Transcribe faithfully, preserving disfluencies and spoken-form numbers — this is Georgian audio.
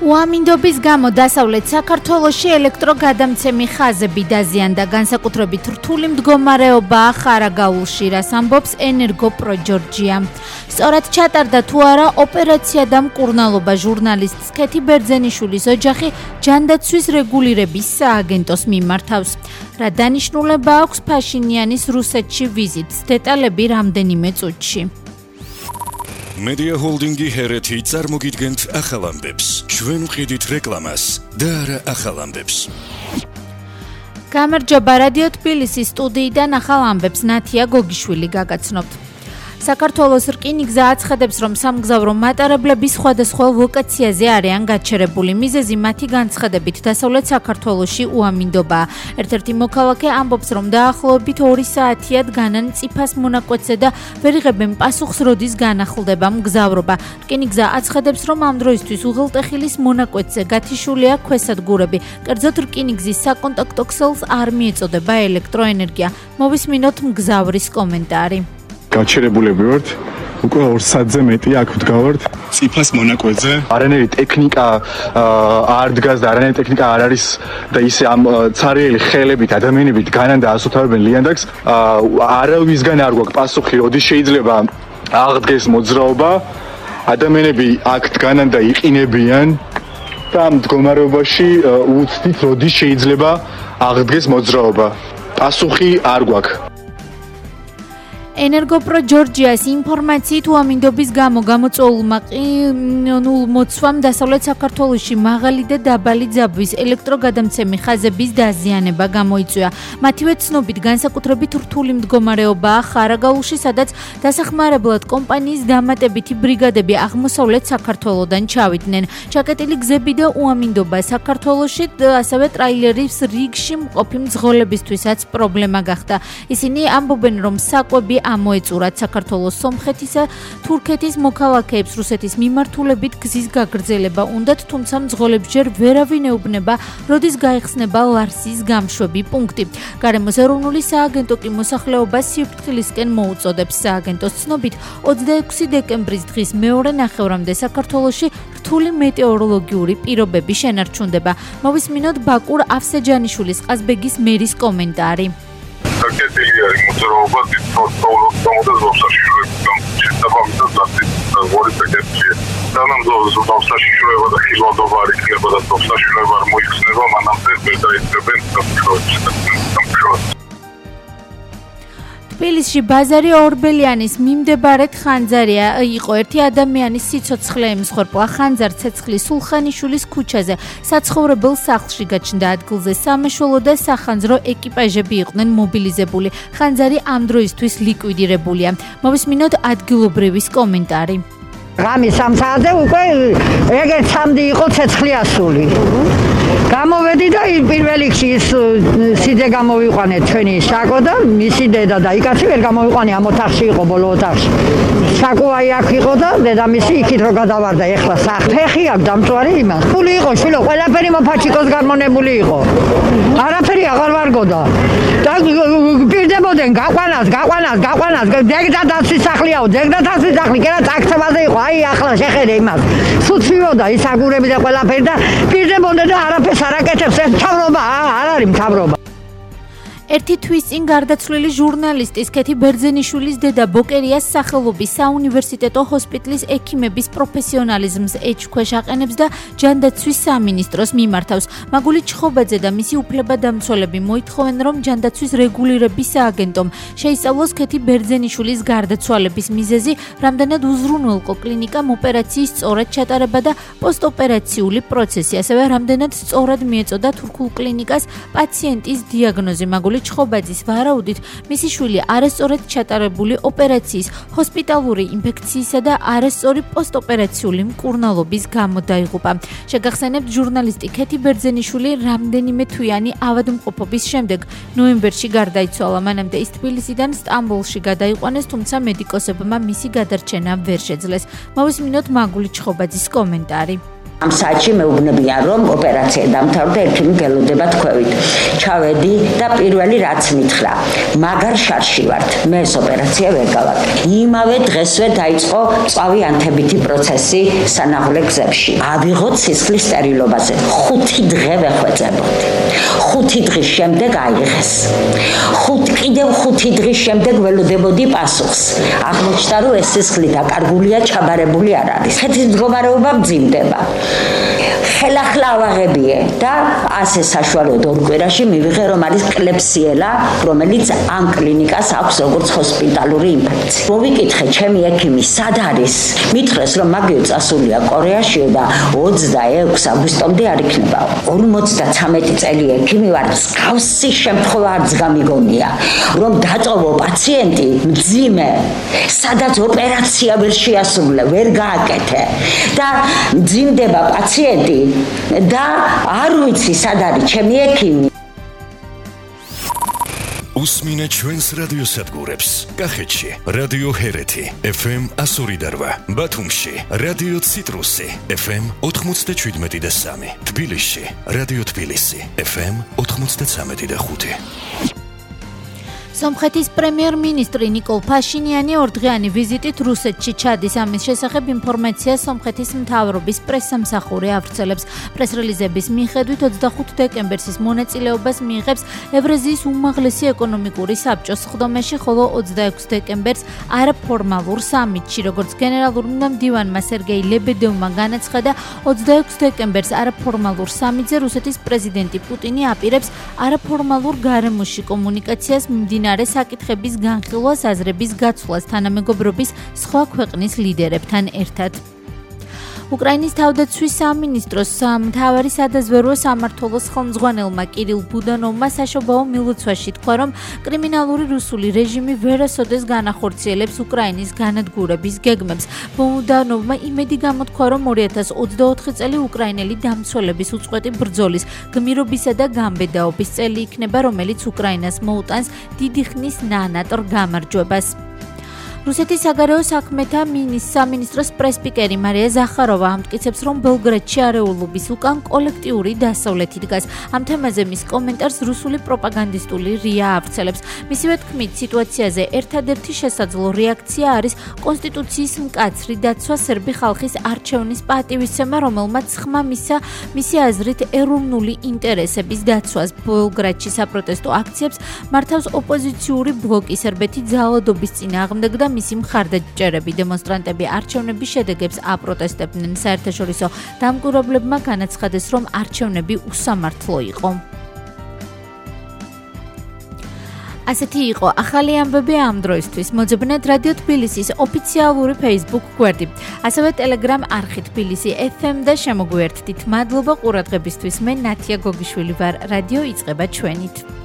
უამინდობის გამო დასავლეთ საქართველოში ელექტროგადამცემი ხაზები დაზიანდა, განსაკუთრებით რთული მდგომარეობაა ხარაგაულში, რას ამბობს ენერგოპრო ჯორჯია. სწორად ჩატარდა თუ არა ოპერაცია და მკურნალობა, ჟურნალისტს ქეთი ბერძენიშვილის ოჯახი ჯანდაცვის რეგულირების სააგენტოს მიმართავს. რა დანიშნულება აქვს ფაშინიანის რუსეთში ვიზიტს, დეტალები რამდენიმე წუთში. Media Holdingi ჰერეთი წარმოგიდგენთ ახალ ამბებს. ჩვენ ვყიდით რეკლამას და არა ახალ ამბებს. გამარჯობა, რადიო თბილისის სტუდიიდან ახალ ამბებს ნათია გოგიშვილი გაგაცნობთ. საქართველოს რკინიგზა აცხადებს, რომ სამგზავრო მატარებლები სხვადასხვა ლოკაციაზე არიან გაჩერებული. მიზეზი მათი განცხადებით დასავლეთ საქართველოში უამინდობაა. ერთ-ერთი მოქალაქე ამბობს, რომ დაახლოებით ორი საათია დგანან წიფას მონაკვეთზე და ვერ იღებენ პასუხს, როდის განახლდება მგზავრობა. რკინიგზა აცხადებს, რომ ამ დროისთვის უღელტეხილის მონაკვეთზე გათიშულია ქვესადგურები. კერძოდ რკინიგზის საკონტაქტო ქსელს არ მიეწოდება ელექტროენერგია. მოვისმინოთ მგზავრის კომენტარი. გაჩერებულები ვართ, უკვე ორ საათზე მეტი აქ ვდგავართ წიფას მონაკვეთზე. არანაირი ტექნიკა არ დგას და არანაირი ტექნიკა არ არის და ისე ამ ცარიელი ხელებით ადამიანებით განან და ასოთავებენ ლიანდაგს. არავისგან არ გვაქვს პასუხი, როდის შეიძლება აღდგეს მოძრაობა. ადამიანები აქ დგანან და იყინებიან და ამ მდგომარეობაში უცდით, როდის შეიძლება აღდგეს მოძრაობა. პასუხი არ გვაქვს. ენერგოპრო ჯორჯიას ინფორმაციით უამინდობის გამო გამოწვეულმა ყინულ მოცვამ დასავლეთ საქართველოში მაღალი და დაბალი ძაბვის ელექტროგადამცემი ხაზების დაზიანება გამოიწვია. მათივე ცნობით განსაკუთრებით რთული მდგომარეობაა ხარაგაულში, სადაც დასახმარებლად კომპანიის დამატებითი ბრიგადები აღმოსავლეთ საქართველოდან ჩავიდნენ. ჩაკეტილი გზები და უამინდობა საქართველოში, ასევე ტრაილერის რიგში მყოფი მძღოლებისთვისაც პრობლემა გახდა. ისინი ამბობენ, რომ საკვები ამოეწურათ საქართველოს სომხეთისა, თურქეთის მოქალაქეებს რუსეთის მიმართულებით გზის გაგრძელება უნდათ, თუმცა მძღოლებს ჯერ ვერავინ ეუბნება, როდის გაიხსნება ლარსის გამშვები პუნქტი. გარემოს ეროვნული სააგენტო კი მოსახლეობას სიფრთხილისკენ მოუწოდებს. სააგენტოს ცნობით, ოცდაექვსი დეკემბრის დღის მეორე ნახევრამდე საქართველოში რთული მეტეოროლოგიური პირობები შენარჩუნდება. მოვისმინოთ ბაკურ ავსეჯანიშვილის ყაზბეგის მერის კომენტარი. Საკეთილია მოძრაობა თითოეულ მომდევნო შესაბამისად ორი საკეთია. თანამდებობის მოსაშიშრება და ხილვადობა არ იქნება და მოსაშიშრება არ მოიხსნება, მანამდე ვერ დაიწყებენ სამშობლოს. თბილისში ბაზარი ორბელიანის მიმდებარედ ხანძარია იყო ერთი ადამიანის სიცოცხლე ემსხვერპლა. ხანძარ ცეცხლი სულხანიშვილის ქუჩაზე საცხოვრებელ სახლში გაჩნდა. ადგილზე სამაშველო და სახანძრო ეკიპაჟები იყვნენ მობილიზებული. ხანძარი ამ დროისთვის ლიკვიდირებულია. მოვისმინოთ ადგილობრივის კომენტარი. ღამის სამ საათზე უკვე ეგერ სამდი იყო ცეცხლი ასული. გამოვედი და პირველ რიგში ის სიძე გამოვიყვანე ჩვენი შაკო და მისი დედა და იქაც ვერ გამოვიყვანე, ამ ოთახში იყო ბოლო ოთახში. შაკო აი აქ იყო და დედამისი იქით რო გადავარდა. ეხლა საფეხი აქვს დამწვარი იმას. ფული იყო შვილო, ყველაფერი მოფაჩიკოს გარმონებული იყო. არაფერი აღარ ვარგოდა. და პირდებოდნენ გაყვანას, გაყვანას, გაყვანას. ძეგდა დაცვის სახლიაო, ძეგდა დაცვის სახლი, კერა წაქცევაზე იყო. აი ახლა შეხედე იმას. სუცვიოდა ის აგურები და ყველაფერი და პირდებოდნენ და არაფერს არაკეთებს. ეს მთავრობა არ არის მთავრობა. ერთი თვის წინ გარდაცვლილი ჟურნალისტის ქეთი ბერძენიშვილის დედა ბოკერიას სახელობის საუნივერსიტეტო ჰოსპიტალის ექიმების პროფესიონალიზმს ეჭქვეშ აყენებს და ჯანდაცვის სამინისტროს მიმართავს. მაგული ჩხობაძე და მისი უფლებადამცველები მოითხოვენ, რომ ჯანდაცვის რეგულირების სააგენტომ შეისწავლოს ქეთი ბერძენიშვილის გარდაცვალების მიზეზი, რამდენად უზრუნველყო კლინიკამ ოპერაციის სწორად ჩატარება და პოსტოპერაციული პროცესი, ასევე რამდენად სწორად მიეწოდა თურქულ კლინიკას პაციენტის დიაგნოზი. მაგული ჩხობაძის ვარაუდით, მისი შვილი არასწორად ჩატარებული ოპერაციის, ჰოსპიტალური ინფექციისა და არასწორი პოსტოპერაციული მკურნალობის გამო დაიღუპა. შეგახსენებთ, ჟურნალისტი ქეთი ბერძენიშვილი რამდენიმე თვიანი ავადმყოფობის შემდეგ ნოემბერში გარდაიცვალა. მანამდე ის თბილისიდან სტამბოლში გადაიყვანეს, თუმცა მედიკოსებმა მისი გადარჩენა ვერ შეძლეს. მოვისმინოთ მაგული ჩხობაძის კომენტარი. ამ საათში მეუბნებიან, რომ ოპერაცია დამთავრდა, ექიმი გელოდება თქვევით. ჩავედი და პირველი რაც მითხრა, მაგარ შარში ვართ. მე ეს ოპერაცია ვერ გავაკეთე. იმავე დღესვე დაიწყო წავი ანთებითი პროცესი სანახულე გზებში. ავიღოთ სისხლის სტერილობაზე. ხუთი დღე ვეხვეწებოდი. ხუთი დღის შემდეგ აიღეს. ხუთ კიდევ ხუთი დღის შემდეგ ველოდებოდი პასუხს. აღმოჩნდა, რომ ეს სისხლი დაკარგულია, ჩაბარებული არ არის. ხეთის მდგომარეობა მძიმდება. ხელახლა ავაღებიე და ასე საშუალოდ ორ კვირაში მივიღე, რომ არის კლეპსიელა, რომელიც ამ კლინიკას აქვს როგორც ჰოსპიტალური ინფექცია. მოვიკითხე ჩემი ექიმი, სად არის? მითხრეს, რომ მაგიო წასულია კორეაშიო და ოცდაექვსი აგვისტომდე არ იქნება. ორმოცდათვრამეტი წელი ექიმი ვარ, მსგავსი შემთხვევა არც გამიგონია, რომ დაწოვო პაციენტი მძიმე, სადაც ოპერაცია ვერ შეასრულე, ვერ გააკეთე და მძიმდება პაციენტი და არ ვიცი სად არის ჩემი ექიმი. უსმინე ჩვენს რადიოსადგურებს. კახეთში რადიო ჰერეთი ეფ ემ one oh three, ბათუმში რადიო ციტრუსი ეფ ემ ninety-seven და სამი, თბილისში რადიო თბილისი ეფ ემ ninety-three და ხუთი. სომხეთის პრემიერ-მინისტრი ნიკოლ ფაშინიანი ორდღიანი ვიზიტით რუსეთში ჩადის. ამის შესახებ ინფორმაცია სომხეთის მთავრობის პრესსამსახური ავრცელებს. პრეს-რელიზების მიხედვით ოცდახუთი დეკემბერს ის მონაწილეობას მიიღებს ევრაზიის უმაღლესი ეკონომიკური საბჭოს სხდომაში, ხოლო ოცდაექვსი დეკემბერს არაფორმალურ სამიტში. როგორც გენერალურმა მდივანმა სერგეი ლებედევმა განაცხადა, ოცდაექვსი დეკემბერს არაფორმალურ სამიტზე რუსეთის პრეზიდენტი პუტინი აპირებს არაფორმალურ გარემოში კომუნიკაციას მიმდინარე საკითხების განხილვას, აზრების გაცვლას თანამეგობრობის სხვა ქვეყნის ლიდერებთან ერთად. უკრაინის თავდაცვის სამინისტროს მთავარი სადაზვერვო სამმართველოს ხელმძღვანელმა კირილ ბუდანოვმა საშობაო მილოცვაში თქვა, რომ კრიმინალური რუსული რეჟიმი ვერასოდეს განახორციელებს უკრაინის განადგურების გეგმებს. ბუდანოვმა იმედი გამოთქვა, რომ ორი ათას ოცდაოთხი წელი უკრაინელი დამცველების უწყვეტი ბრძოლის, გმირობისა და გამბედაობის წელი იქნება, რომელიც უკრაინას მოუტანს დიდი ხნის ნანატრ გამარჯვებას. რუსეთის საგარეო საქმეთა სამინისტროს პრეს-სპიკერი მარია ზახაროვა ამტკიცებს, რომ ბელგრადში არეულობის უკან კოლექტიური დასავლეთი დგას. ამ თემაზე მის კომენტარს რუსული პროპაგანდისტული რია ავრცელებს. მისივე თქმით, სიტუაციაზე ერთადერთი შესაძლო რეაქცია არის კონსტიტუციის მკაცრი დაცვა, სერბი ხალხის არჩევნის პატივისცემა, რომელმაც ხმა მისცა მისი აზრით ეროვნული ინტერესების დაცვას. ბელგრადში საპროტესტო აქციებს მართავს ოპოზიციური ბლოკი, სერბეთი ძალადობის წინააღმდეგ და მისი მხარდაჭერები. დემონსტრანტები არჩევნების შედეგებს აპროტესტებდნენ. საერთაშორისო დამკვირვებლებმა განაცხადეს, რომ არჩევნები უსამართლო იყო. ასეთი იყო ახალი ამბები ამ დროისთვის. მოძებნეთ რადიო თბილისის ოფიციალური Facebook გვერდი, ასევე Telegram არხი თბილისი ეფ ემ და შემოგვიერთდით. მადლობა ყურადღებისთვის. მე ნათია გოგიშვილი ვარ. რადიო იწყება ჩვენით.